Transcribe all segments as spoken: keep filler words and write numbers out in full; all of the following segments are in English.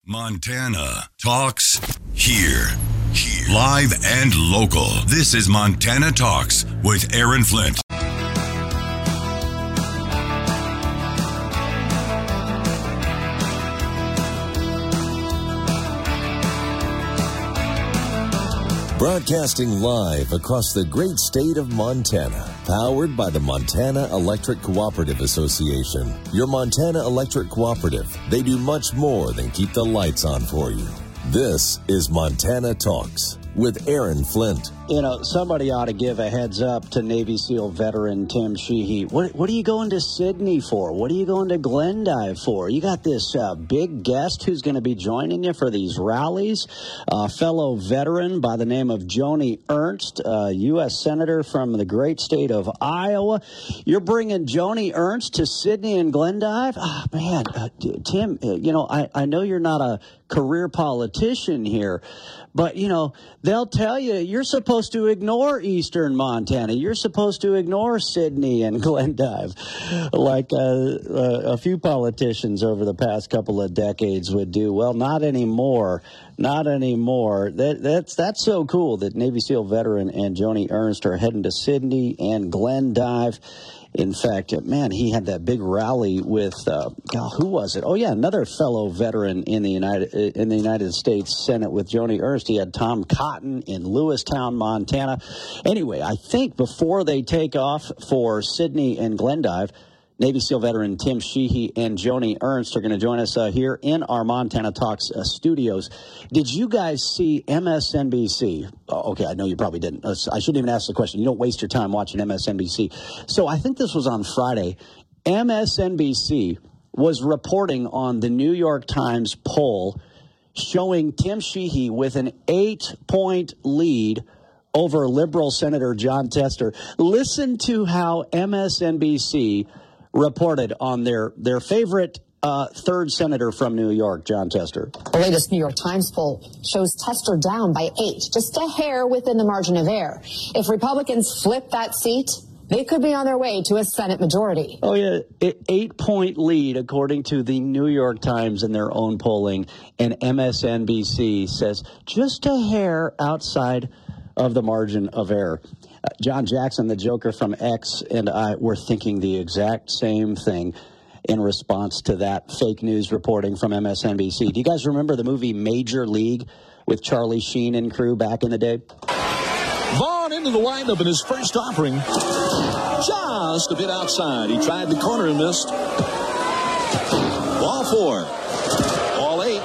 Montana Talks here. Here. Live and local. This is Montana Talks with Aaron Flint. Broadcasting live across the great state of Montana. Powered by the Montana Electric Cooperative Association. Your Montana Electric Cooperative. They do much more than keep the lights on for you. This is Montana Talks with Aaron Flint. You know, somebody ought to give a heads up to Navy SEAL veteran Tim Sheehy. What, what are you going to Sydney for? What are you going to Glendive for? You got this uh, big guest who's going to be joining you for these rallies. A uh, fellow veteran by the name of Joni Ernst, uh, U S Senator from the great state of Iowa. You're bringing Joni Ernst to Sydney and Glendive? Oh, man, uh, Tim, uh, you know, I, I know you're not a career politician here, but, you know, they'll tell you you're supposed to ignore eastern Montana. You're supposed to ignore Sydney and Glendive, like uh, uh, a few politicians over the past couple of decades would do. Well, not anymore. Not anymore. That, that's that's so cool that Navy SEAL veteran and Joni Ernst are heading to Sydney and Glendive. In fact, man, he had that big rally with, uh, God, who was it? Oh, yeah, another fellow veteran in the United in the United States Senate with Joni Ernst. He had Tom Cotton in Lewistown, Montana. Anyway, I think before they take off for Sydney and Glendive, Navy SEAL veteran Tim Sheehy and Joni Ernst are going to join us uh, here in our Montana Talks uh, studios. Did you guys see M S N B C? Oh, okay, I know you probably didn't. Uh, I shouldn't even ask the question. You don't waste your time watching M S N B C. So I think this was on Friday. M S N B C was reporting on the New York Times poll showing Tim Sheehy with an eight-point lead over Liberal Senator Jon Tester. Listen to how M S N B C reported on their, their favorite uh, third senator from New York, Jon Tester. The latest New York Times poll shows Tester down by eight, just a hair within the margin of error. If Republicans flip that seat, they could be on their way to a Senate majority. Oh, yeah, eight-point lead, according to the New York Times in their own polling, and M S N B C says just a hair outside of the margin of error. Uh, John Jackson, the Joker from X, and I were thinking the exact same thing in response to that fake news reporting from M S N B C. Do you guys remember the movie Major League with Charlie Sheen and crew back in the day? Vaughn into the windup in his first offering. Just a bit outside. He tried the corner and missed. Ball four. Ball eight.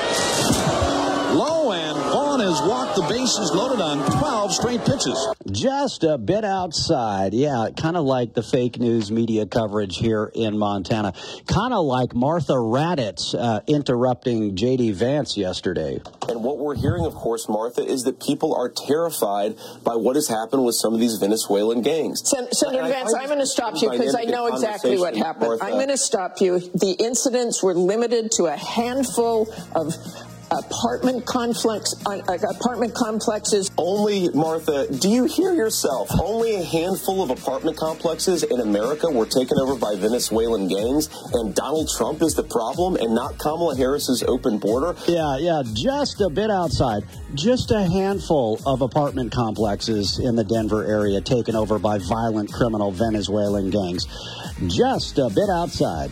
Low, and Vaughn has walked the bases loaded on twelve straight pitches. Just a bit outside. Yeah, kind of like the fake news media coverage here in Montana. Kind of like Martha Raddatz uh, interrupting J D Vance yesterday. And what we're hearing, of course, Martha, is that people are terrified by what has happened with some of these Venezuelan gangs. Sen- Senator Vance, I'm going to stop you because I know exactly what happened. Martha. I'm going to stop you. The incidents were limited to a handful of apartment complex, uh, apartment complexes. Only, Martha, do you hear yourself? Only a handful of apartment complexes in America were taken over by Venezuelan gangs, and Donald Trump is the problem and not Kamala Harris's open border? Yeah, yeah, just a bit outside. Just a handful of apartment complexes in the Denver area taken over by violent criminal Venezuelan gangs. Just a bit outside.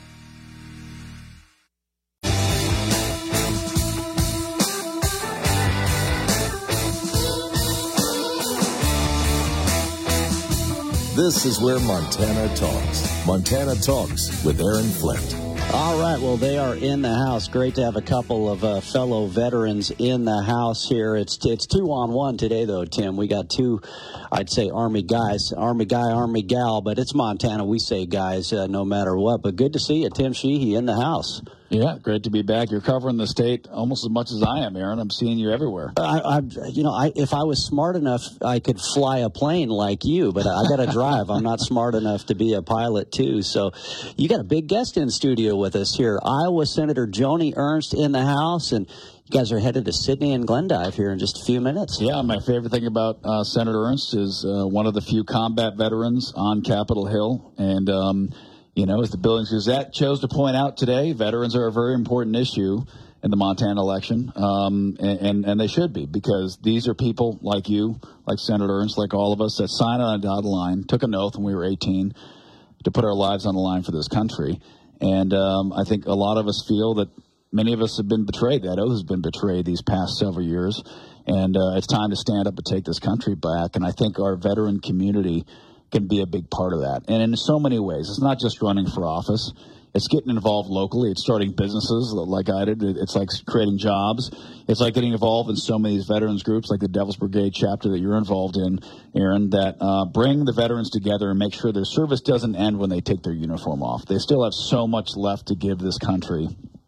This is where Montana talks. Montana Talks with Aaron Flint. All right, well, they are in the house. Great to have a couple of uh, fellow veterans in the house here. It's it's two on one today, though, Tim. We got two, I'd say, Army guys, Army guy, Army gal, but it's Montana. We say guys uh, no matter what. But good to see you, Tim Sheehy, in the house. Yeah, great to be back. You're covering the state almost as much as I am, Aaron. I'm seeing you everywhere. I, I you know, I, if I was smart enough, I could fly a plane like you, but I got to drive. I'm not smart enough to be a pilot, too. So you got a big guest in studio with us here. Iowa Senator Joni Ernst in the house, and you guys are headed to Sydney and Glendive here in just a few minutes. Yeah, my favorite thing about uh, Senator Ernst is uh, one of the few combat veterans on Capitol Hill, and um You know, as the Billings Gazette chose to point out today, veterans are a very important issue. in the Montana election, um, and, and, and they should be, because these are people like you, like Senator Ernst, like all of us, that signed on a dotted line, took an oath when we were eighteen to put our lives on the line for this country. And um, I think a lot of us feel that many of us have been betrayed. That oath has been betrayed these past several years. And uh, it's time to stand up and take this country back. And I think our veteran community can be a big part of that. And in so many ways, it's not just running for office. It's getting involved locally. It's starting businesses like I did. It's like creating jobs. It's like getting involved in so many of these veterans groups, like the Devil's Brigade chapter that you're involved in, Aaron, that uh, bring the veterans together and make sure their service doesn't end when they take their uniform off. They still have so much left to give this country,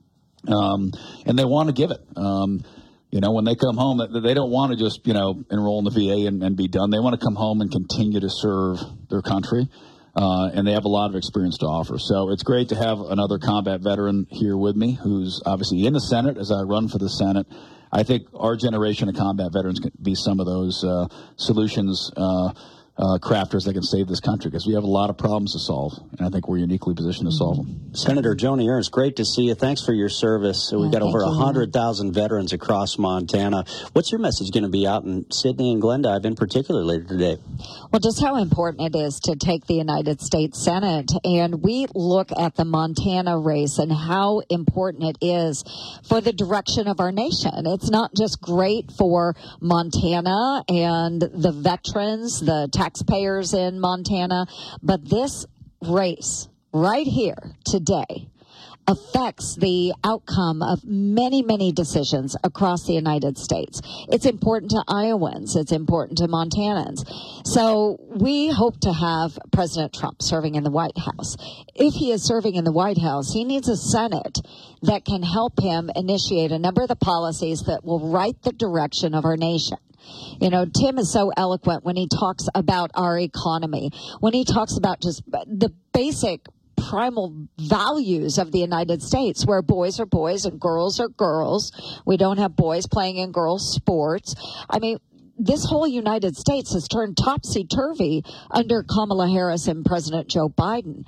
um, and they want to give it. Um, you know, when they come home, they don't want to just, you know, enroll in the V A and, and be done. They want to come home and continue to serve their country. Uh, and they have a lot of experience to offer. So it's great to have another combat veteran here with me who's obviously in the Senate as I run for the Senate. I think our generation of combat veterans can be some of those uh, solutions uh, uh, crafters that can save this country, because we have a lot of problems to solve, and I think we're uniquely positioned to solve them. Senator Joni Ernst, great to see you. Thanks for your service. So we've got over one hundred thousand veterans across Montana. What's your message going to be out in Sidney and Glendive in particular later today? Well, just how important it is to take the United States Senate. And we look at the Montana race and how important it is for the direction of our nation. It's not just great for Montana and the veterans, the taxpayers in Montana, but this race right here today affects the outcome of many, many decisions across the United States. It's important to Iowans. It's important to Montanans. So we hope to have President Trump serving in the White House. If he is serving in the White House, he needs a Senate that can help him initiate a number of the policies that will right the direction of our nation. You know, Tim is so eloquent when he talks about our economy, when he talks about just the basic primal values of the United States, where boys are boys and girls are girls. We don't have boys playing in girls' sports. I mean, this whole United States has turned topsy-turvy under Kamala Harris and President Joe Biden.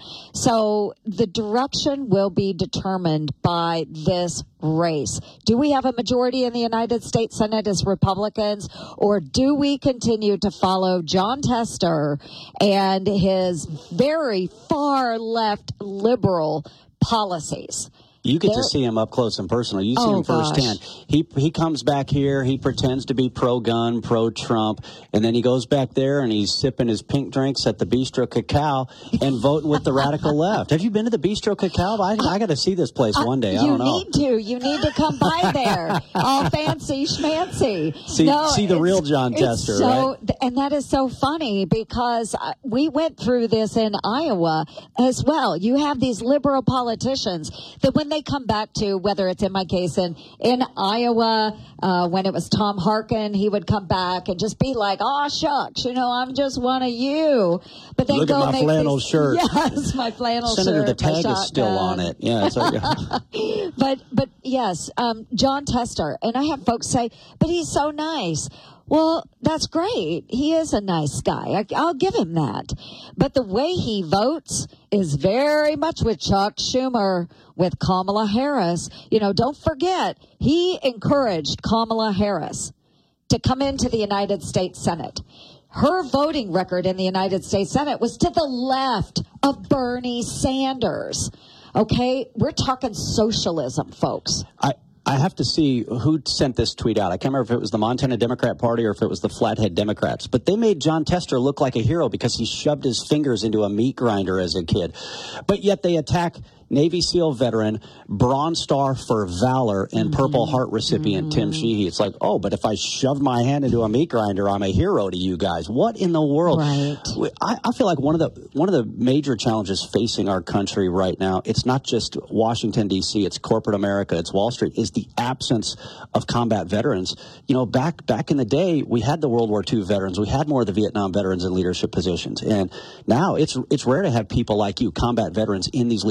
So the direction will be determined by this race. Do we have a majority in the United States Senate as Republicans, or do we continue to follow Jon Tester and his very far left liberal policies? You get there, to see him up close and personal. You see oh, him firsthand. Gosh. He he comes back here. He pretends to be pro-gun, pro-Trump, and then he goes back there and he's sipping his pink drinks at the Bistro Cacao and voting with the radical left. Have you been to the Bistro Cacao? I, I got to see this place one day. Uh, I don't know. You need to. You need to come by there. All fancy schmancy. See, no, see the real Jon Tester, so, right? And that is so funny, because we went through this in Iowa as well. You have these liberal politicians that when they come back to, whether it's in my case in, in Iowa, uh, when it was Tom Harkin, he would come back and just be like, oh, shucks, you know, I'm just one of you. But then Look go at my make flannel these, shirt. Yes, my flannel Senator, shirt. Senator, the tag is still on it. Yeah, it's like, but, but yes, um, Jon Tester. And I have folks say, but he's so nice. Well, that's great. He is a nice guy. I, I'll give him that. But the way he votes is very much with Chuck Schumer, with Kamala Harris. You know, don't forget, he encouraged Kamala Harris to come into the United States Senate. Her voting record in the United States Senate was to the left of Bernie Sanders. Okay? We're talking socialism, folks. I I have to see who sent this tweet out. I can't remember if it was the Montana Democrat Party or if it was the Flathead Democrats. But they made Jon Tester look like a hero because he shoved his fingers into a meat grinder as a kid. But yet they attack Navy SEAL veteran, Bronze Star for Valor, and mm-hmm. Purple Heart recipient mm-hmm. Tim Sheehy. It's like, oh, but if I shove my hand into a meat grinder, I'm a hero to you guys. What in the world? Right. I, I feel like one of the one of the major challenges facing our country right now, it's not just Washington, D C, it's corporate America, it's Wall Street, is the absence of combat veterans. You know, back back in the day, we had the World War Two veterans. We had more of the Vietnam veterans in leadership positions. And now it's it's rare to have people like you, combat veterans, in these leading positions.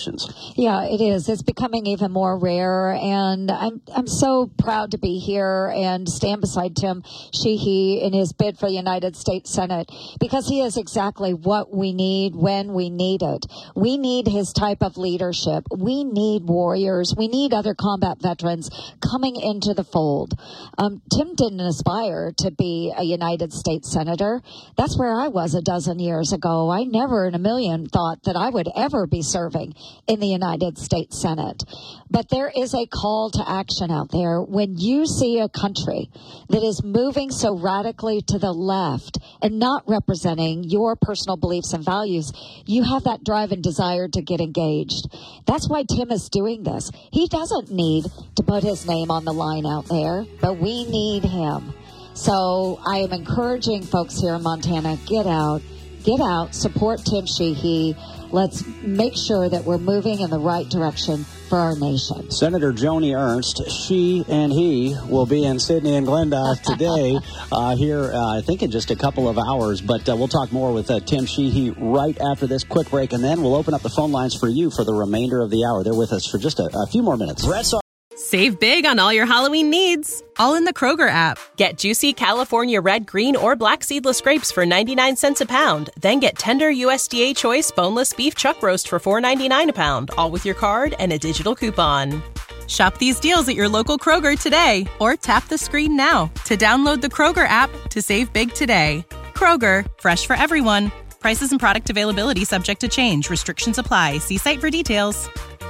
conditions. Yeah, it is. It's becoming even more rare, and I'm I'm so proud to be here and stand beside Tim Sheehy in his bid for the United States Senate, because he is exactly what we need when we need it. We need his type of leadership. We need warriors. We need other combat veterans coming into the fold. Um, Tim didn't aspire to be a United States Senator. That's where I was a dozen years ago. I never in a million thought that I would ever be serving in the United States Senate. But there is a call to action out there when you see a country that is moving so radically to the left and not representing your personal beliefs and values. You have that drive and desire to get engaged. That's why Tim is doing this. He doesn't need to put his name on the line out there, but we need him. So I am encouraging folks here in Montana, get out, get out, support Tim Sheehy. Let's make sure that we're moving in the right direction for our nation. Senator Joni Ernst, she and he will be in Sidney and Glendive today, uh, here, uh, I think in just a couple of hours. But uh, we'll talk more with uh, Tim Sheehy right after this quick break, and then we'll open up the phone lines for you for the remainder of the hour. They're with us for just a, a few more minutes. Brett's Save big on all your Halloween needs, all in the Kroger app. Get juicy California red, green, or black seedless grapes for ninety-nine cents a pound. Then get tender U S D A choice boneless beef chuck roast for four ninety-nine a pound, all with your card and a digital coupon. Shop these deals at your local Kroger today, or tap the screen now to download the Kroger app to save big today. Kroger, fresh for everyone. Prices and product availability subject to change. Restrictions apply. See site for details.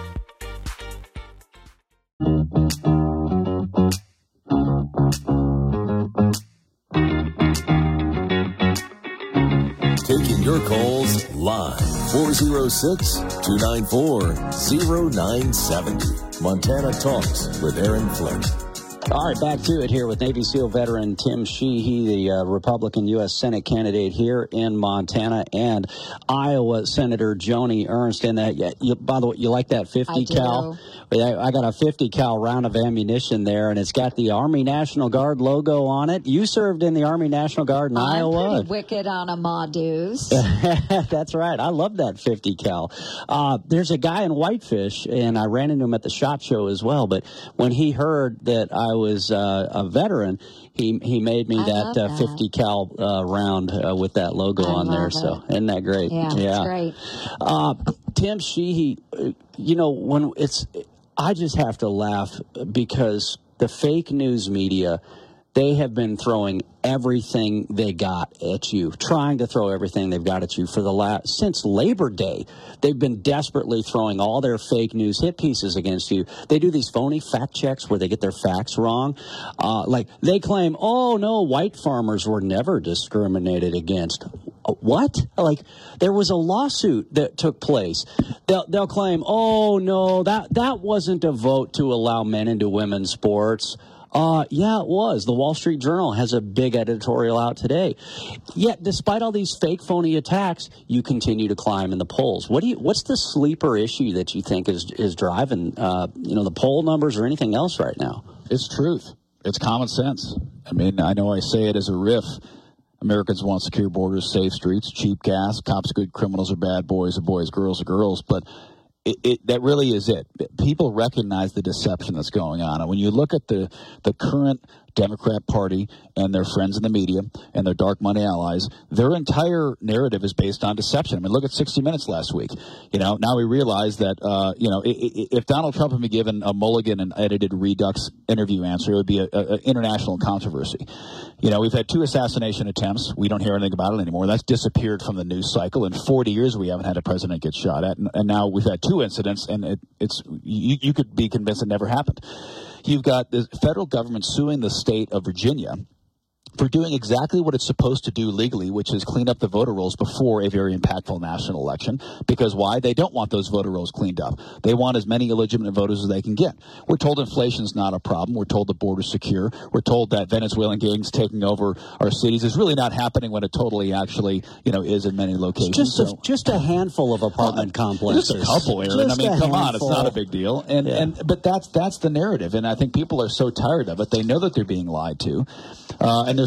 Taking your calls live. four oh six, two nine four, oh nine seven oh. Montana Talks with Aaron Flint. All right, back to it here with Navy SEAL veteran Tim Sheehy, the uh, Republican U S Senate candidate here in Montana, and Iowa Senator Joni Ernst. And that, yeah, you, by the way, you like that fifty cal? I got a fifty cal round of ammunition there, and it's got the Army National Guard logo on it. You served in the Army National Guard in I'm Iowa. Pretty wicked on a Madu's. That's right. I love that fifty cal. Uh, there's a guy in Whitefish, and I ran into him at the SHOT Show as well. But when he heard that I was uh, a veteran, he he made me I that, that. Uh, fifty cal uh, round uh, with that logo I on there. it. So isn't that great? Yeah, yeah. It's great. Uh, Tim Sheehy, you know, when it's, I just have to laugh because the fake news media, they have been throwing everything they got at you, trying to throw everything they've got at you for the last, since Labor Day. They've been desperately throwing all their fake news hit pieces against you. They do these phony fact checks where they get their facts wrong. Uh, like they claim, oh no, white farmers were never discriminated against. What? Like there was a lawsuit that took place. They'll, they'll claim, oh no, that, that wasn't a vote to allow men into women's sports. Uh, yeah, it was. The Wall Street Journal has a big editorial out today. Yet, despite all these fake, phony attacks, you continue to climb in the polls. What do you? What's the sleeper issue that you think is is driving, uh, you know, the poll numbers or anything else right now? It's truth. It's common sense. I mean, I know I say it as a riff. Americans want secure borders, safe streets, cheap gas. Cops are good, criminals are bad, boys are boys, girls are girls. But It, it, that really is it. People recognize the deception that's going on. And when you look at the, the current Democrat Party and their friends in the media and their dark money allies, their entire narrative is based on deception. I mean, look at sixty minutes last week. You know, now we realize that, uh, you know, if Donald Trump had been given a mulligan and edited Redux interview answer, it would be an international controversy. You know, we've had two assassination attempts. We don't hear anything about it anymore. That's disappeared from the news cycle. In forty years, we haven't had a president get shot at. And, and now we've had two incidents, and it, it's you, you could be convinced it never happened. You've got the federal government suing the state of Virginia for doing exactly what it's supposed to do legally, which is clean up the voter rolls before a very impactful national election. Because why? They don't want those voter rolls cleaned up. They want as many illegitimate voters as they can get. We're told inflation's not a problem. We're told the border's secure. We're told that Venezuelan gangs taking over our cities is really not happening when it totally actually, you know, is in many locations. Just a, so, just a handful of apartment uh, complexes. Just a couple, Aaron. Just I mean, come handful. on, it's not a big deal. And yeah. and but that's that's the narrative, and I think people are so tired of it. They know that they're being lied to, uh, and they're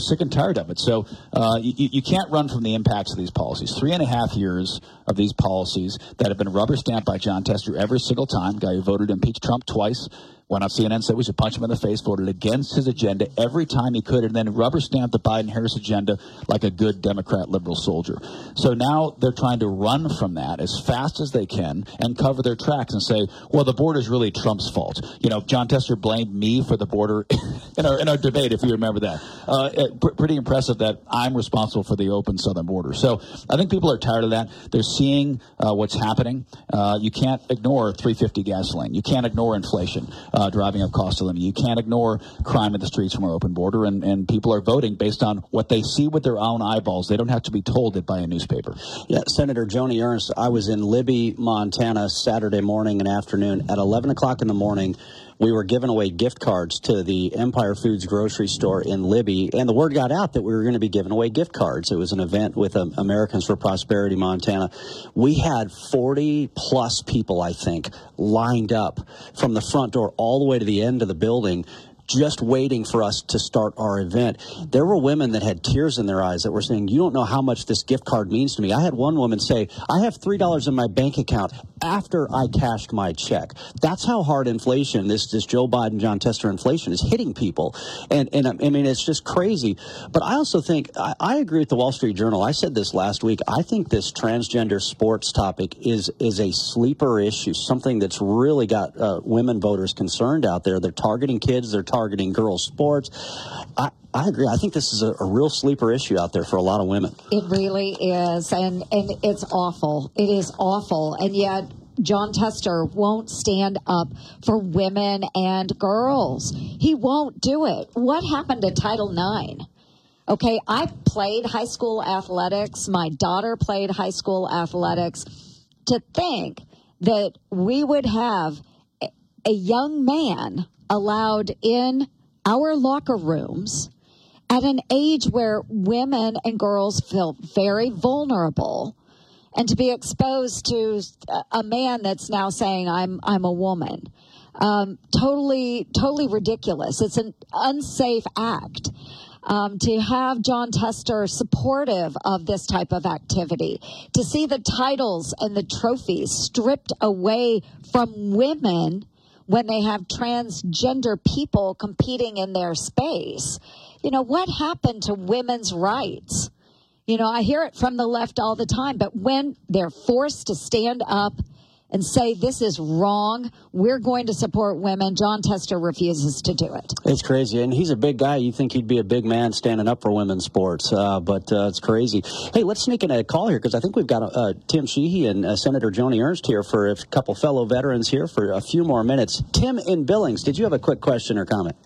sick and tired of it. So uh, you, you can't run from the impacts of these policies. Three and a half years of these policies that have been rubber stamped by Jon Tester every single time, guy who voted to impeach Trump twice, went on C N N, said we should punch him in the face, voted against his agenda every time he could, and then rubber stamped the Biden-Harris agenda like a good Democrat liberal soldier. So now they're trying to run from that as fast as they can and cover their tracks and say, well, the border is really Trump's fault. You know, Jon Tester blamed me for the border in our in our debate, if you remember that. Uh, it, pr- pretty impressive that I'm responsible for the open southern border. So I think people are tired of that. They're seeing uh, what's happening. Uh, you can't ignore three fifty gasoline. You can't ignore inflation. Uh, driving up cost of living. You can't ignore crime in the streets from our open border, and, and people are voting based on what they see with their own eyeballs. They don't have to be told it by a newspaper. Yeah, Senator Joni Ernst, I was in Libby, Montana, Saturday morning and afternoon. At eleven o'clock in the morning, we were giving away gift cards to the Empire Foods grocery store in Libby, and the word got out that we were going to be giving away gift cards. It was an event with um, Americans for Prosperity Montana. We had forty plus people, I think, lined up from the front door all the way to the end of the building, just waiting for us to start our event. There were women that had tears in their eyes that were saying, you don't know how much this gift card means to me. I had one woman say, I have three dollars in my bank account after I cashed my check. That's how hard inflation, this this Joe Biden, Jon Tester inflation is hitting people. And, and I mean, it's just crazy. But I also think, I, I agree with the Wall Street Journal. I said this last week. I think this transgender sports topic is, is a sleeper issue, something that's really got uh, women voters concerned out there. They're targeting kids. They're targeting girls' sports. I, I agree. I think this is a, a real sleeper issue out there for a lot of women. It really is, and, and it's awful. It is awful, and yet Jon Tester won't stand up for women and girls. He won't do it. What happened to Title nine? Okay, I played high school athletics. My daughter played high school athletics. To think that we would have a, a young man allowed in our locker rooms at an age where women and girls feel very vulnerable, and to be exposed to a man that's now saying I'm I'm a woman, um, totally totally ridiculous. It's an unsafe act. Um, to have Jon Tester supportive of this type of activity, to see the titles and the trophies stripped away from women when they have transgender people competing in their space. You know, what happened to women's rights? You know, I hear it from the left all the time, but when they're forced to stand up and say this is wrong, we're going to support women, Jon Tester refuses to do it. It's crazy, and he's a big guy. You think he'd be a big man standing up for women's sports, uh, but uh, it's crazy. Hey, let's sneak in a call here, because I think we've got uh, Tim Sheehy and uh, Senator Joni Ernst here for a couple fellow veterans here for a few more minutes. Tim in Billings, did you have a quick question or comment?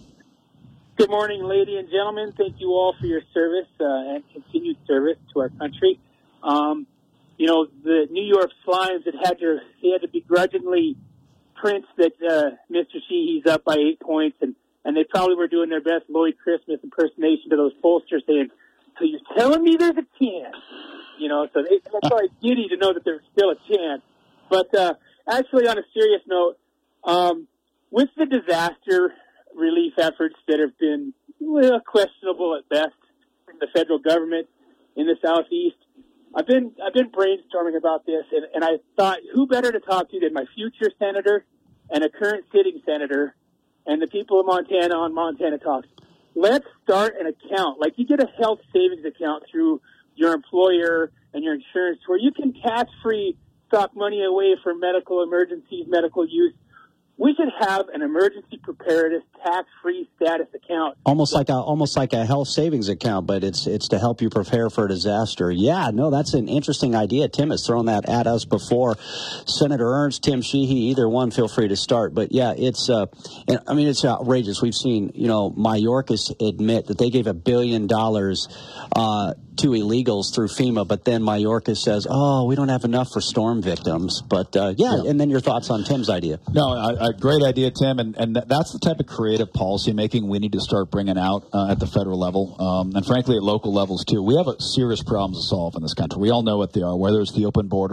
Good morning, ladies and gentlemen. Thank you all for your service uh, and continued service to our country. Um, you know, the New York Slimes that had to they had to begrudgingly print that uh, Mister Sheehy's up by eight points, and, and they probably were doing their best Lloyd Christmas impersonation to those pollsters, saying, "So you're telling me there's a chance?" You know, so they, they're probably giddy to know that there's still a chance. But uh, actually, on a serious note, um, with the disaster relief efforts that have been well, questionable at best from the federal government in the Southeast, I've been I've been brainstorming about this, and, and I thought, who better to talk to than my future senator and a current sitting senator and the people of Montana on Montana Talks. Let's start an account. Like you get a health savings account through your employer and your insurance where you can tax-free stock money away for medical emergencies, medical use. We should have an emergency preparedness tax-free status account. Almost like a almost like a health savings account, but it's it's to help you prepare for a disaster. Yeah, no, that's an interesting idea. Tim has thrown that at us before. Senator Ernst, Tim Sheehy, either one, feel free to start. But yeah, it's uh, and, I mean, it's outrageous. We've seen, you know, Mayorkas admit that they gave a billion dollars uh, to illegals through FEMA, but then Mayorkas says, "Oh, we don't have enough for storm victims." But uh, yeah, yeah, and then your thoughts on Tim's idea? No, I, I, great idea, Tim, and and that's the type of creative policy making we need to start bringing out uh, at the federal level, um, and frankly at local levels too. We have a serious problems to solve in this country. We all know what they are, whether it's the open border,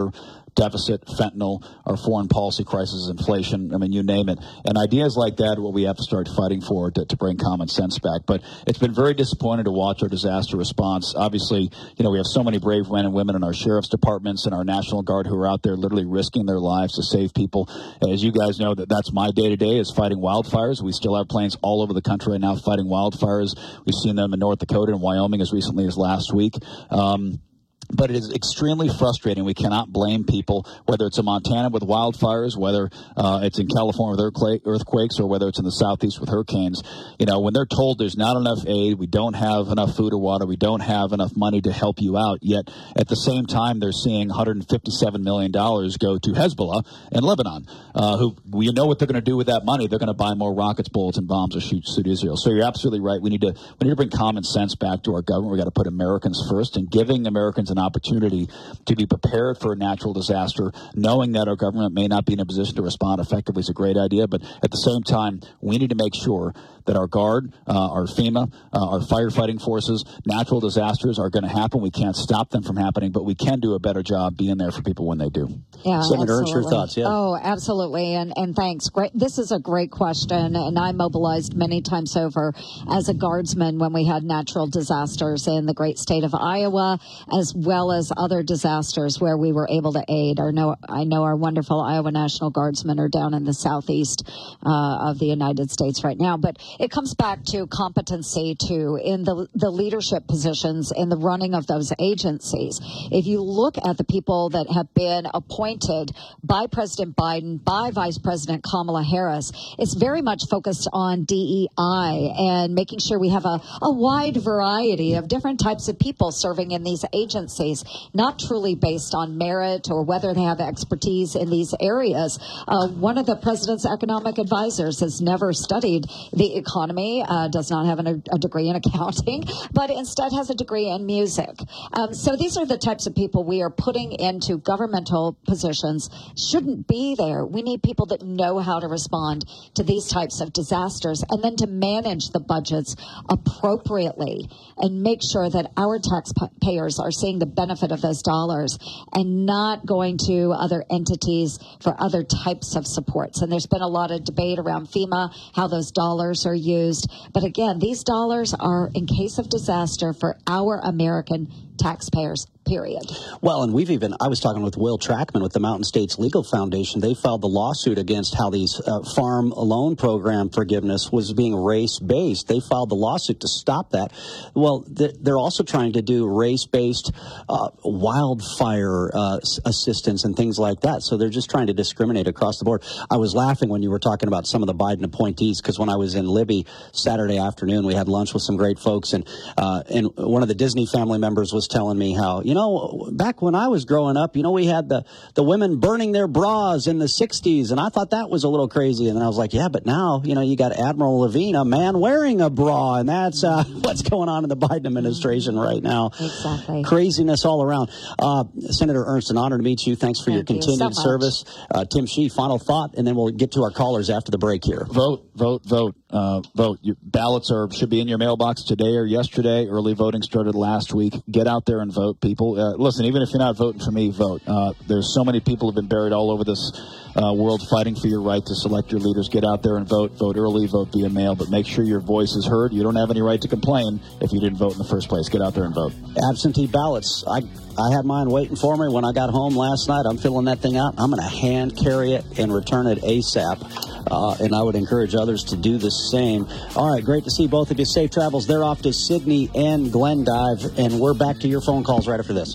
deficit, fentanyl, our foreign policy crisis, inflation, I mean, you name it. And ideas like that are what we have to start fighting for to, to bring common sense back. But it's been very disappointing to watch our disaster response. Obviously, you know, we have so many brave men and women in our sheriff's departments and our National Guard who are out there literally risking their lives to save people. As you guys know, that that's my day-to-day is fighting wildfires. We still have planes all over the country right now fighting wildfires. We've seen them in North Dakota and Wyoming as recently as last week. Um, But it is extremely frustrating. We cannot blame people, whether it's in Montana with wildfires, whether uh, it's in California with earthquakes, or whether it's in the southeast with hurricanes. You know, when they're told there's not enough aid, we don't have enough food or water, we don't have enough money to help you out, yet at the same time they're seeing one hundred fifty-seven million dollars go to Hezbollah in Lebanon, uh, who we know what they're going to do with that money. They're going to buy more rockets, bullets, and bombs to shoot, shoot Israel. So you're absolutely right. We need to we need to bring common sense back to our government. We've got to put Americans first, and giving Americans an opportunity to be prepared for a natural disaster, knowing that our government may not be in a position to respond effectively is a great idea. But at the same time, we need to make sure that our Guard, uh, our FEMA, uh, our firefighting forces, natural disasters are going to happen. We can't stop them from happening, but we can do a better job being there for people when they do. Yeah, Senator Ernst, your thoughts? Yeah. Oh, absolutely, and and thanks. Great. This is a great question, and I mobilized many times over as a guardsman when we had natural disasters in the great state of Iowa, as well as other disasters where we were able to aid. I know, I know our wonderful Iowa National Guardsmen are down in the southeast uh, of the United States right now, but it comes back to competency too in the the leadership positions in the running of those agencies. If you look at the people that have been appointed by President Biden, by Vice President Kamala Harris, it's very much focused on D E I and making sure we have a, a wide variety of different types of people serving in these agencies, not truly based on merit or whether they have expertise in these areas. Uh, one of the president's economic advisors has never studied the economy, uh, does not have an, a degree in accounting, but instead has a degree in music. Um, so these are the types of people we are putting into governmental positions. Shouldn't be there. We need people that know how to respond to these types of disasters and then to manage the budgets appropriately and make sure that our taxpayers are seeing the benefit of those dollars and not going to other entities for other types of supports. And there's been a lot of debate around FEMA, how those dollars are used. But again, these dollars are in case of disaster for our American taxpayers, period. Well, and we've even, I was talking with Will Trackman with the Mountain States Legal Foundation. They filed the lawsuit against how these uh, farm loan program forgiveness was being race-based. They filed the lawsuit to stop that. Well, th- they're also trying to do race-based uh, wildfire uh, assistance and things like that. So they're just trying to discriminate across the board. I was laughing when you were talking about some of the Biden appointees, because when I was in Libby Saturday afternoon, we had lunch with some great folks, and uh, and one of the Disney family members was telling me how, you know, back when I was growing up, you know, we had the, the women burning their bras in the sixties, and I thought that was a little crazy. And then I was like, yeah, but now, you know, you got Admiral Levine, a man wearing a bra, and that's uh, what's going on in the Biden administration right now. Exactly. Craziness all around. Uh, Senator Ernst, an honor to meet you. Thanks for Thank your you continued so service. Uh, Tim Shee, final thought, and then we'll get to our callers after the break here. Vote, vote, vote. Uh, vote. Your ballots are should be in your mailbox today or yesterday. Early voting started last week. Get out there and vote, people. Uh, listen, even if you're not voting for me, vote. Uh, there's so many people who have been buried all over this uh, world fighting for your right to select your leaders. Get out there and vote. Vote early, vote via mail, but make sure your voice is heard. You don't have any right to complain if you didn't vote in the first place. Get out there and vote. Absentee ballots. I I had mine waiting for me when I got home last night. I'm filling that thing out. I'm going to hand carry it and return it ASAP. Uh, and I would encourage others to do the same. All right, great to see both of you. Safe travels. They're off to Sydney and Glendive, and we're back to your phone calls right after this.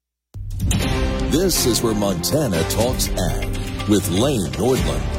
This is where Montana talks ag with Lane Nordlund.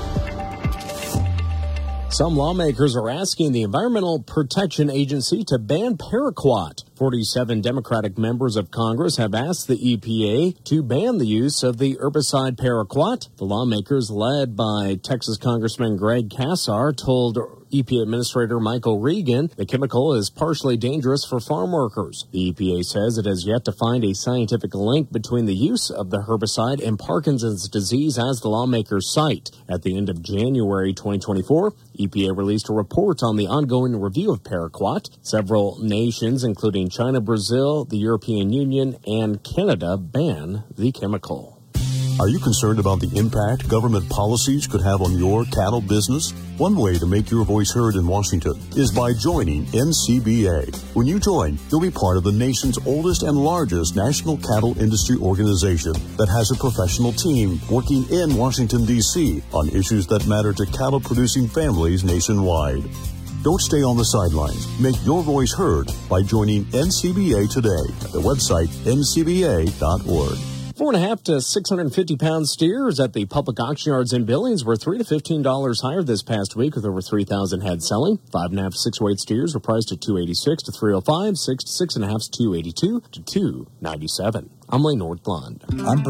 Some lawmakers are asking the Environmental Protection Agency to ban paraquat. forty-seven Democratic members of Congress have asked the E P A to ban the use of the herbicide paraquat. The lawmakers, led by Texas Congressman Greg Casar, told E P A Administrator Michael Regan the chemical is partially dangerous for farm workers. The E P A says it has yet to find a scientific link between the use of the herbicide and Parkinson's disease, as the lawmakers cite. At the end of January twenty twenty-four, E P A released a report on the ongoing review of paraquat. Several nations, including China, Brazil, the European Union, and Canada, ban the chemical. Are you concerned about the impact government policies could have on your cattle business? One way to make your voice heard in Washington is by joining N C B A. When you join, you'll be part of the nation's oldest and largest national cattle industry organization that has a professional team working in Washington, D C on issues that matter to cattle-producing families nationwide. Don't stay on the sidelines. Make your voice heard by joining N C B A today at the website N C B A dot org. Four and a half to six hundred fifty pound steers at the public auction yards in Billings were three to fifteen dollars higher this past week, with over three thousand head selling. Five and a half to six weight steers were priced at two eighty six to three oh five, six to six and a half to two eighty two to two ninety seven. I'm Lane Nordlund. I'm.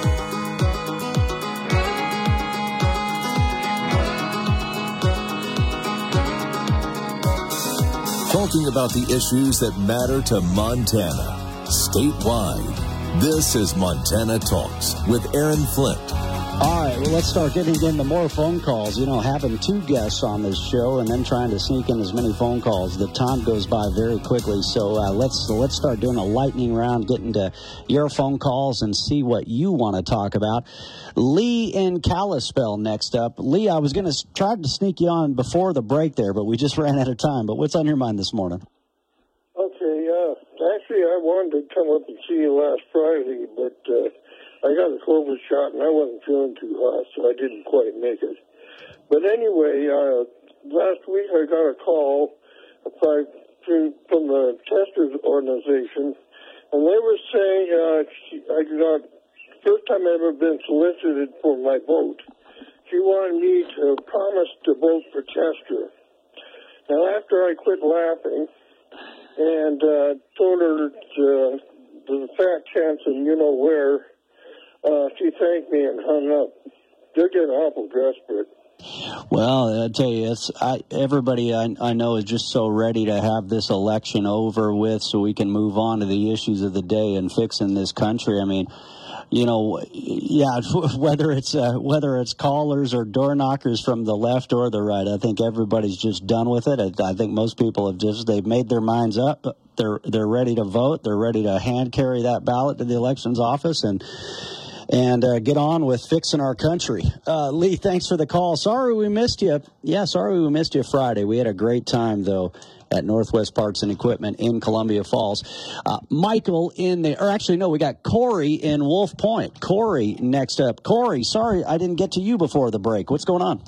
Talking about the issues that matter to Montana statewide. This is Montana Talks with Aaron Flint. All right, well, let's start getting into more phone calls. You know, having two guests on this show and then trying to sneak in as many phone calls, the time goes by very quickly. So uh, let's so let's start doing a lightning round, getting to your phone calls and see what you want to talk about. Lee in Kalispell next up. Lee, I was going to try to sneak you on before the break there, but we just ran out of time. But what's on your mind this morning? Okay, uh, actually, I wanted to come up and see you last Friday, but uh, I got a COVID shot and I wasn't feeling too hot, so I didn't quite make it. But anyway, uh, last week I got a call from the testers organization, and they were saying uh, I got first time I ever been solicited for my vote. She wanted me to promise to vote for Tester. Now, after I quit laughing and uh, told her that uh, there's a fat chance and you know where, uh, she thanked me and hung up. They're getting awful desperate. Well, I tell you, it's I, everybody I, I know is just so ready to have this election over with so we can move on to the issues of the day and fixing this country. I mean, you know, yeah, whether it's uh, whether it's callers or door knockers from the left or the right, I think everybody's just done with it. I, I think most people have just they've made their minds up. They're they're ready to vote. They're ready to hand carry that ballot to the elections office and and uh, get on with fixing our country. Uh, Lee, thanks for the call. Sorry we missed you. Yeah, sorry we missed you Friday. We had a great time though at Northwest Parts and Equipment in Columbia Falls. Uh, Michael in the, or actually, no, we got Corey in Wolf Point. Corey next up. Corey, sorry I didn't get to you before the break. What's going on?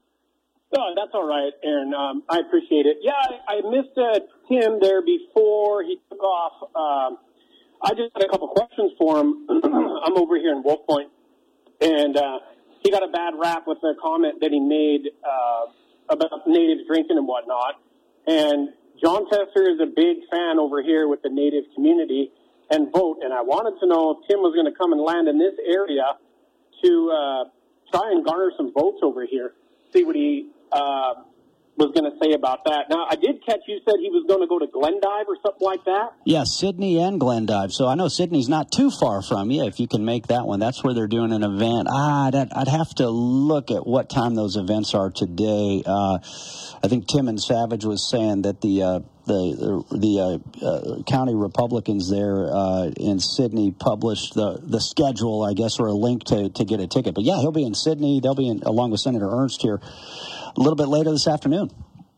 Oh, that's all right, Aaron. Um, I appreciate it. Yeah, I, I missed uh, Tim there before he took off. Um, I just had a couple questions for him. I'm over here in Wolf Point, and uh, he got a bad rap with a comment that he made uh, about natives drinking and whatnot. And John Tester is a big fan over here with the native community and vote. And I wanted to know if Tim was going to come and land in this area to uh, try and garner some votes over here, see what he uh, was going to say about that. Now, I did catch you said he was going to go to Glendive or something like that. Yeah, Sydney and Glendive. So I know Sydney's not too far from you if you can make that one. That's where they're doing an event. Ah, I'd, I'd have to look at what time those events are today. Uh, I think Tim and Savage was saying that the uh, the the uh, uh, county Republicans there uh, in Sydney published the the schedule, I guess, or a link to, to get a ticket. But yeah, he'll be in Sydney. They'll be in, along with Senator Ernst here a little bit later this afternoon.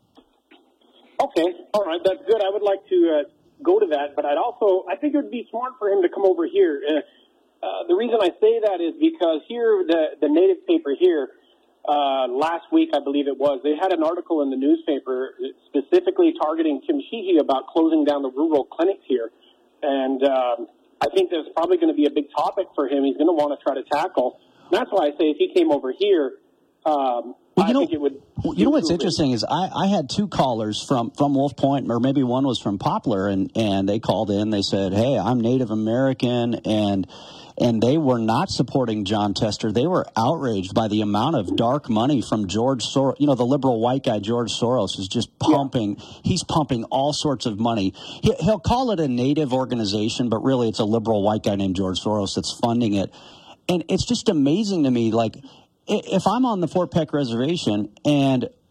Okay, all right, that's good. I would like to uh, go to that, but I'd also I think it would be smart for him to come over here. Uh, uh, the reason I say that is because here the the native paper here. Uh, last week, I believe it was, they had an article in the newspaper specifically targeting Tim Sheehy about closing down the rural clinics here. And um, I think that's probably going to be a big topic for him. He's going to want to try to tackle. And that's why I say if he came over here, um, well, you I know, think it would. You know what's interesting is I, I had two callers from, from Wolf Point, or maybe one was from Poplar, and, and they called in. They said, hey, I'm Native American, and and they were not supporting John Tester. They were outraged by the amount of dark money from George Soros. You know, the liberal white guy, George Soros, is just pumping. Yeah. He's pumping all sorts of money. He, he'll call it a native organization, but really it's a liberal white guy named George Soros that's funding it. And it's just amazing to me, like, if I'm on the Fort Peck Reservation and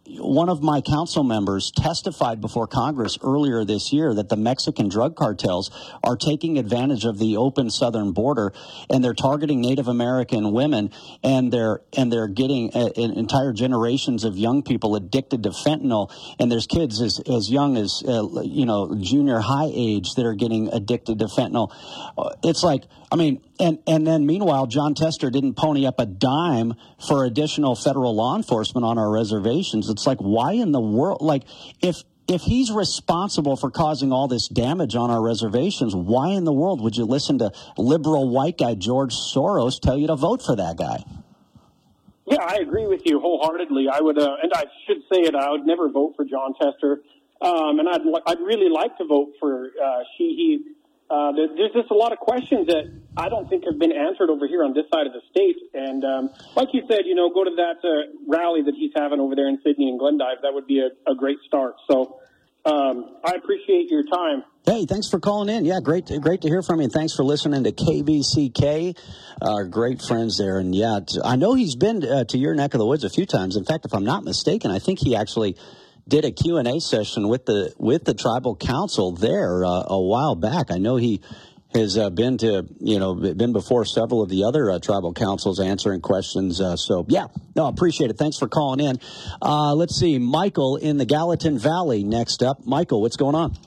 one of my council members testified before Congress earlier this year that the Mexican drug cartels are taking advantage of the open southern border, and they're targeting Native American women, and they're and they're getting uh, entire generations of young people addicted to fentanyl, and there's kids as as young as uh, you know junior high age that are getting addicted to fentanyl. Uh, it's like, I mean, and and then meanwhile, Jon Tester didn't pony up a dime for additional federal law enforcement on our reservations. It's like, why in the world? Like, if if he's responsible for causing all this damage on our reservations, why in the world would you listen to liberal white guy George Soros tell you to vote for that guy? Yeah, I agree with you wholeheartedly. I would, uh, and I should say it, I would never vote for Jon Tester, um, and I'd I'd really like to vote for uh, Sheehy. Uh, there's just a lot of questions that I don't think have been answered over here on this side of the state. And um, like you said, you know, go to that uh, rally that he's having over there in Sydney and Glendive. That would be a, a great start. So um, I appreciate your time. Hey, thanks for calling in. Yeah, great, to, great to hear from you. And thanks for listening to K B C K, our great friends there. And yeah, I know he's been uh, to your neck of the woods a few times. In fact, if I'm not mistaken, I think he actually did a Q and A session with the with the tribal council there uh, a while back. I know he has uh, been to, you know, been before several of the other uh, tribal councils answering questions. Uh, so, yeah, no, I appreciate it. Thanks for calling in. Uh, let's see, Michael in the Gallatin Valley next up. Michael, what's going on?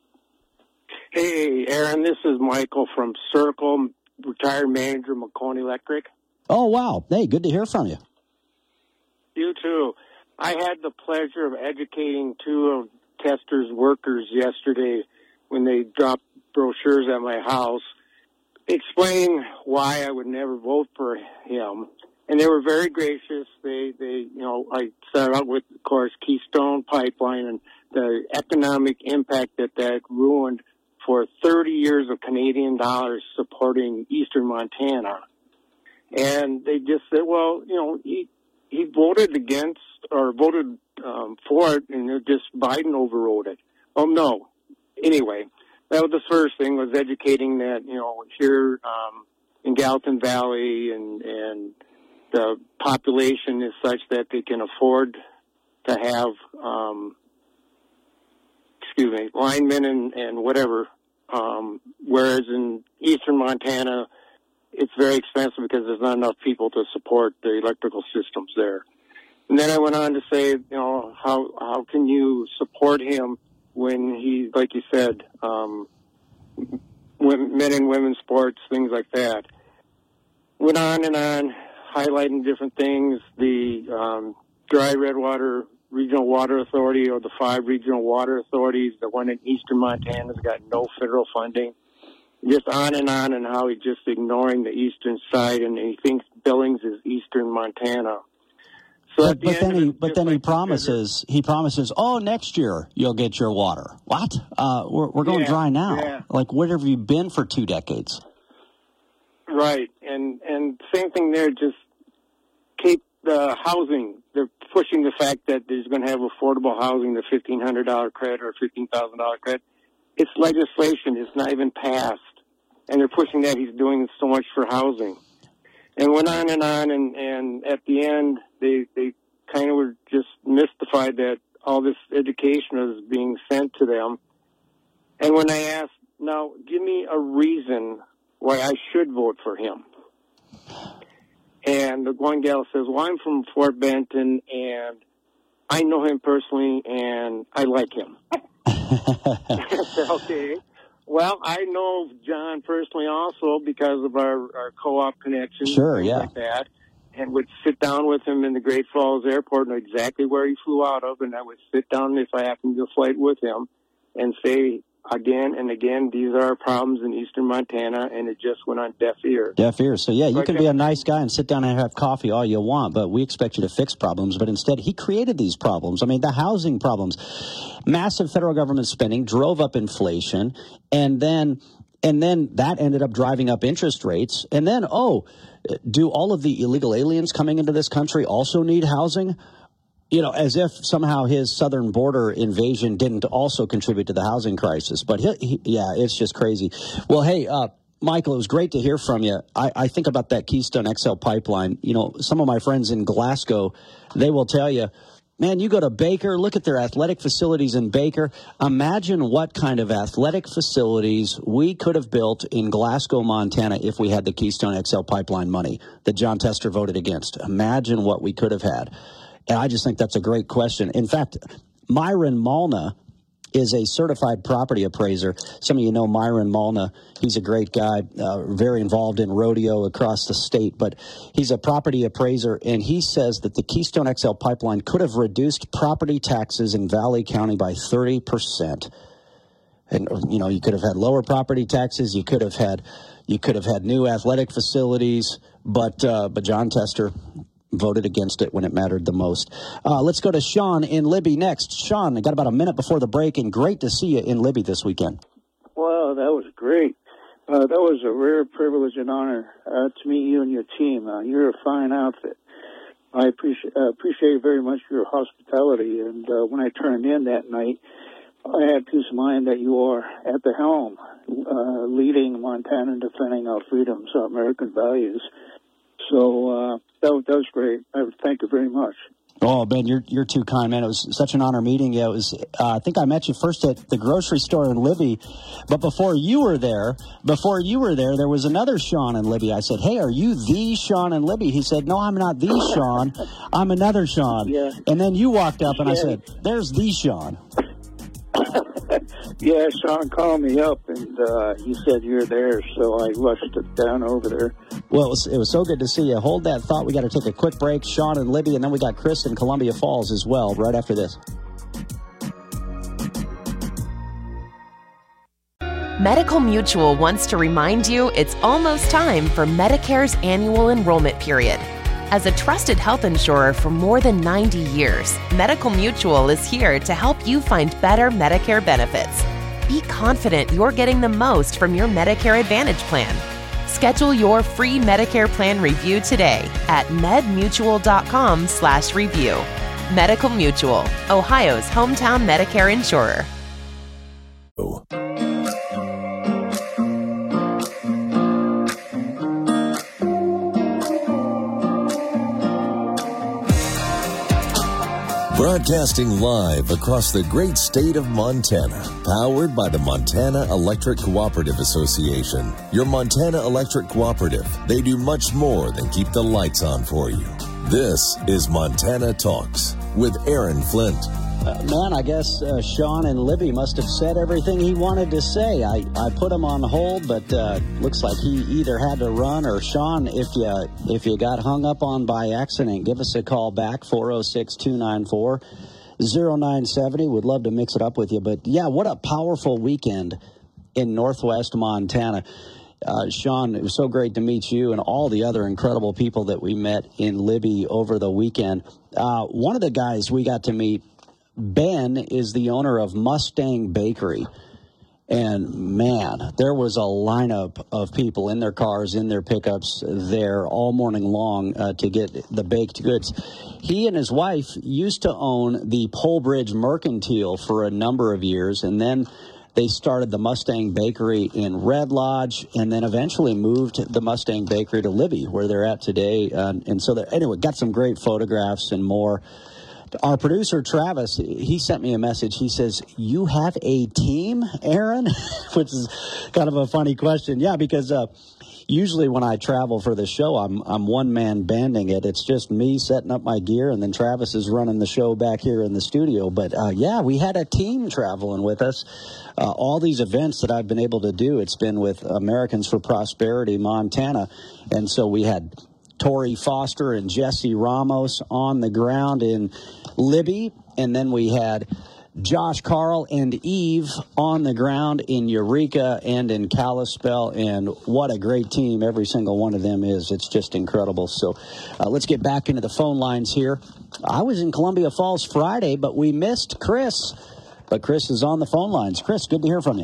Hey, Aaron, this is Michael from Circle, retired manager, Macone Electric. Oh, wow. Hey, good to hear from you. You too. I had the pleasure of educating two of Tester's workers yesterday when they dropped brochures at my house, explaining why I would never vote for him. And they were very gracious. They, they, you know, I started out with, of course, Keystone Pipeline and the economic impact that that ruined for thirty years of Canadian dollars supporting Eastern Montana. And they just said, well, you know, he, he voted against or voted um, for it, and it just Biden overrode it. Oh, no. Anyway, that was the first thing, was educating that, you know, here um, in Gallatin Valley and, and the population is such that they can afford to have, um, excuse me, linemen and, and whatever, um, whereas in Eastern Montana, it's very expensive because there's not enough people to support the electrical systems there. And then I went on to say, you know, how how can you support him when he, like you said, um, women, men and women's sports, things like that. Went on and on, highlighting different things. The um, Dry Redwater Regional Water Authority, or the five regional water authorities, the one in Eastern Montana has got no federal funding. Just on and on, and how he's just ignoring the eastern side, and he thinks Billings is Eastern Montana. So but, but then he, but then he promises, he promises, oh, next year you'll get your water. What? Uh, we're, we're going yeah, dry now. Yeah. Like, where have you been for two decades? Right, and and same thing there. Just keep the housing. They're pushing the fact that there's going to have affordable housing, the fifteen hundred dollar credit or fifteen thousand dollar credit. It's legislation. It's not even passed, and they're pushing that. He's doing so much for housing. And went on and on, and, and at the end, they, they kind of were just mystified that all this education was being sent to them. And when I asked, now, give me a reason why I should vote for him. And the one gal says, well, I'm from Fort Benton, and I know him personally, and I like him. I said, okay. Well, I know John personally also because of our, our co-op connections. Sure, yeah. Like that, and would sit down with him in the Great Falls Airport, know exactly where he flew out of, and I would sit down if I happened to flight with him and say again and again, these are our problems in Eastern Montana, and it just went on deaf ears. Deaf ears. So, yeah, you so can be a nice guy and sit down and have coffee all you want, but we expect you to fix problems. But instead, he created these problems. I mean, the housing problems. Massive federal government spending drove up inflation, and then and then that ended up driving up interest rates. And then, oh, do all of the illegal aliens coming into this country also need housing? You know, as if somehow his southern border invasion didn't also contribute to the housing crisis. But, he, he, yeah, it's just crazy. Well, hey, uh, Michael, it was great to hear from you. I, I think about that Keystone X L pipeline. You know, some of my friends in Glasgow, they will tell you, Man, you go to Baker, look at their athletic facilities in Baker. Imagine what kind of athletic facilities we could have built in Glasgow, Montana, if we had the Keystone X L pipeline money that Jon Tester voted against. Imagine what we could have had. And I just think that's a great question. In fact, Myron Malna is a certified property appraiser. Some of you know Myron Malna. He's a great guy, uh, very involved in rodeo across the state, but he's a property appraiser, and he says that the Keystone X L pipeline could have reduced property taxes in Valley County by thirty percent. And, you know, you could have had lower property taxes. You could have had, you could have had new athletic facilities, but, uh, but Jon Tester voted against it when it mattered the most. Uh, let's go to Sean in Libby next. Sean, I got about a minute before the break, and great to see you in Libby this weekend. Well, that was great. Uh, that was a rare privilege and honor uh, to meet you and your team. Uh, you're a fine outfit. I appreciate uh, appreciate very much your hospitality, and uh, when I turned in that night, I had peace of mind that you are at the helm, uh, leading Montana and defending our freedoms, our American values. So uh, that, that was great. I thank you very much. Oh, Ben, you're you're too kind, man. It was such an honor meeting you. It was, uh, I think I met you first at the grocery store in Libby, but before you were there, before you were there, there was another Sean in Libby. I said, hey, are you the Sean in Libby? He said, no, I'm not the Sean. I'm another Sean. Yeah. And then you walked up, and yeah. I said, there's the Sean. Yeah, Sean called me up, and uh, he said you're there, so I rushed it down over there. Well, it was, it was so good to see you. Hold that thought. We got to take a quick break. Sean and Libby, and then we got Chris in Columbia Falls as well right after this. Medical Mutual wants to remind you it's almost time for Medicare's annual enrollment period. As a trusted health insurer for more than ninety years, Medical Mutual is here to help you find better Medicare benefits. Be confident you're getting the most from your Medicare Advantage plan. Schedule your free Medicare plan review today at medmutual.com slash review. Medical Mutual, Ohio's hometown Medicare insurer. Oh. Broadcasting live across the great state of Montana, powered by the Montana Electric Cooperative Association. Your Montana Electric Cooperative, they do much more than keep the lights on for you. This is Montana Talks with Aaron Flint. Uh, man, I guess uh, Sean and Libby must have said everything he wanted to say. I, I put him on hold, but uh, looks like he either had to run or Sean, if you if you got hung up on by accident, give us a call back, four oh six, two nine four, oh nine seven oh. Would love to mix it up with you. But, yeah, what a powerful weekend in northwest Montana. Uh, Sean, it was so great to meet you and all the other incredible people that we met in Libby over the weekend. Uh, one of the guys we got to meet, Ben, is the owner of Mustang Bakery. And, man, there was a lineup of people in their cars, in their pickups there all morning long uh, to get the baked goods. He and his wife used to own the Polebridge Mercantile for a number of years, and then they started the Mustang Bakery in Red Lodge, and then eventually moved the Mustang Bakery to Libby, where they're at today. Uh, and so, anyway, got some great photographs and more. Our producer, Travis, he sent me a message. He says, you have a team, Aaron? Which is kind of a funny question. Yeah, because uh, usually when I travel for the show, I'm I'm one-man banding it. It's just me setting up my gear, and then Travis is running the show back here in the studio. But, uh, yeah, we had a team traveling with us. Uh, all these events that I've been able to do, it's been with Americans for Prosperity Montana. And so we had Tori Foster and Jesse Ramos on the ground in Libby, and then we had Josh Carl and Eve on the ground in Eureka and in Kalispell, and what a great team every single one of them is. It's just incredible. So uh, let's get back into the phone lines here. I was in Columbia Falls Friday, but we missed Chris, but Chris is on the phone lines. Chris, good to hear from you.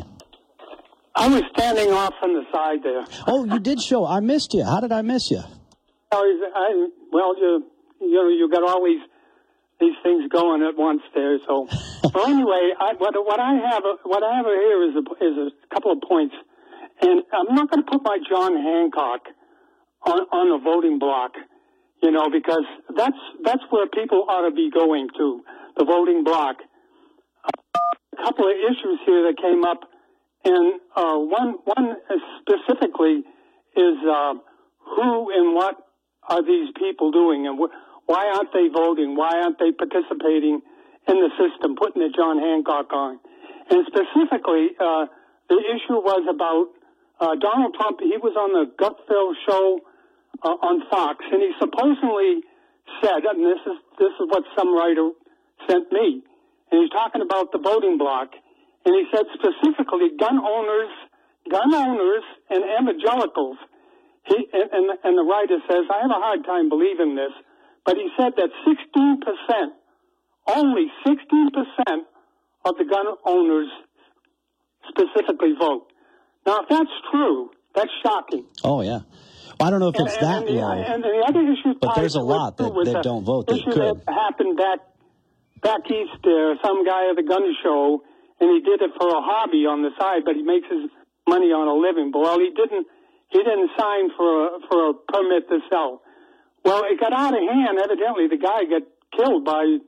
I was standing off on the side there. Oh, you did show. I missed you. How did I miss you? I, I, well, you you know, you got all these these things going at once there. So, well, anyway, I, what what I have what I have here is a, is a couple of points, and I'm not going to put my John Hancock on on the voting block. you know, because that's that's where people ought to be going to, the voting block. Uh, a couple of issues here that came up, and uh, one one specifically is uh, who and what are these people doing, and wh- why aren't they voting? Why aren't they participating in the system, putting the John Hancock on? And specifically, uh, the issue was about uh, Donald Trump. He was on the Gutfeld show uh, on Fox, and he supposedly said, and this is this is what some writer sent me, and he's talking about the voting block, and he said specifically gun owners, gun owners, and evangelicals. He and, and, and the writer says, I have a hard time believing this, but he said that sixteen percent, only sixteen percent of the gun owners specifically vote. Now, if that's true, that's shocking. Oh, yeah. I don't know if it's and, that and the, low, and the other issue but there's a lot that, that don't vote that issue could. that happened back back east there. Some guy at the gun show, and he did it for a hobby on the side, but he makes his money on a living. But well, he didn't. He didn't sign for a, for a permit to sell. Well, it got out of hand. Evidently, the guy got killed by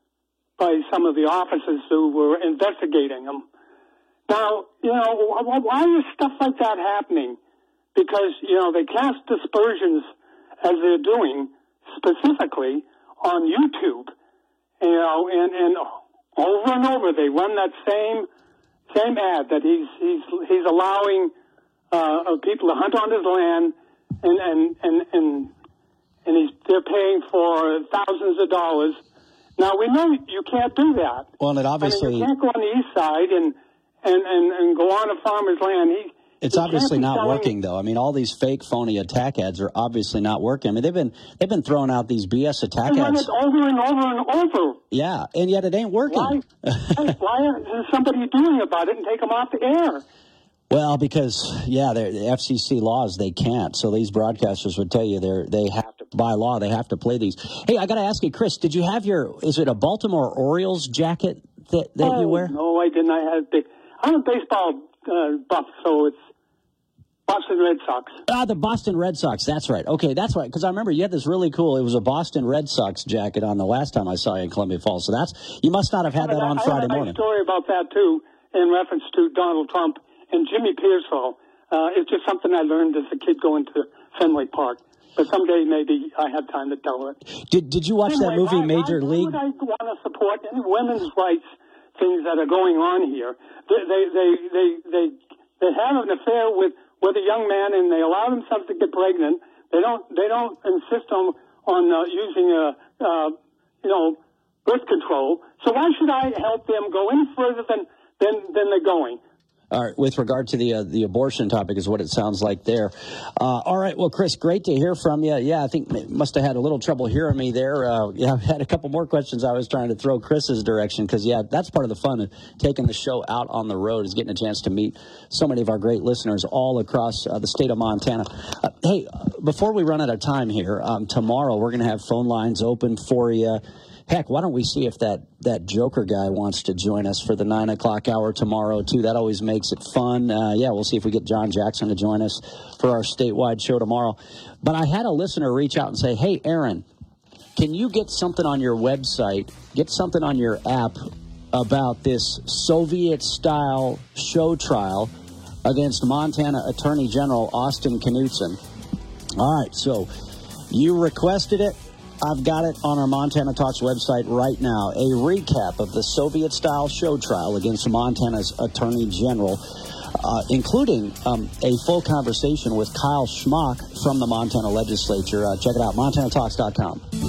by some of the officers who were investigating him. Now, you know, why is stuff like that happening? Because, you know, they cast dispersions as they're doing specifically on YouTube, you know, and, and over and over they run that same same ad that he's he's he's allowing uh, people to hunt on his land, and and and and, and he's they're paying for thousands of dollars. Now we know you can't do that. Well, and it obviously I mean, you can't go on the east side and and and, and go on a farmer's land. He, It's he obviously not selling... working, though. I mean, all these fake, phony attack ads are obviously not working. I mean, they've been they've been throwing out these B S attack they run ads it over and over and over. Yeah, and yet it ain't working. Why? Why is somebody doing about it and take them off the air? Well, because yeah, the F C C laws they can't. So these broadcasters would tell you they they have to by law they have to play these. Hey, I got to ask you, Chris, did you have your? Is it a Baltimore Orioles jacket that, that oh, you wear? No, I didn't. I had the. I'm a baseball uh, buff, so it's Boston Red Sox. Ah, the Boston Red Sox. That's right. Okay, that's right. Because I remember you had this really cool. It was a Boston Red Sox jacket on the last time I saw you in Columbia Falls. So that's you must not have had that on I Friday have a morning. Story about that too, in reference to Donald Trump and Jimmy Pearsall. Uh, it's just something I learned as a kid going to Fenway Park. But someday maybe I have time to tell it. Did Did you watch anyway, that movie why, Major why, League? Why would I want to support any women's rights things that are going on here? They they they they they, they have an affair with. with a young man, and they allow themselves to get pregnant. They don't. They don't insist on on uh, using a uh, you know birth control. So why should I help them go any further than than, than they're going? All right, with regard to the uh, the abortion topic is what it sounds like there. Uh, all right, well, Chris, great to hear from you. Yeah, I think must have had a little trouble hearing me there. Uh, yeah, I've had a couple more questions I was trying to throw Chris's direction because, yeah, that's part of the fun of taking the show out on the road is getting a chance to meet so many of our great listeners all across uh, the state of Montana. Uh, hey, before we run out of time here, um, tomorrow we're going to have phone lines open for you. Heck, why don't we see if that, that Joker guy wants to join us for the nine o'clock hour tomorrow, too. That always makes it fun. Uh, yeah, we'll see if we get John Jackson to join us for our statewide show tomorrow. But I had a listener reach out and say, hey, Aaron, can you get something on your website, get something on your app about this Soviet-style show trial against Montana Attorney General Austin Knudsen? All right, so you requested it. I've got it on our Montana Talks website right now. A recap of the Soviet-style show trial against Montana's Attorney General, uh, including um, a full conversation with Kyle Schmock from the Montana legislature. Uh, check it out, montana talks dot com.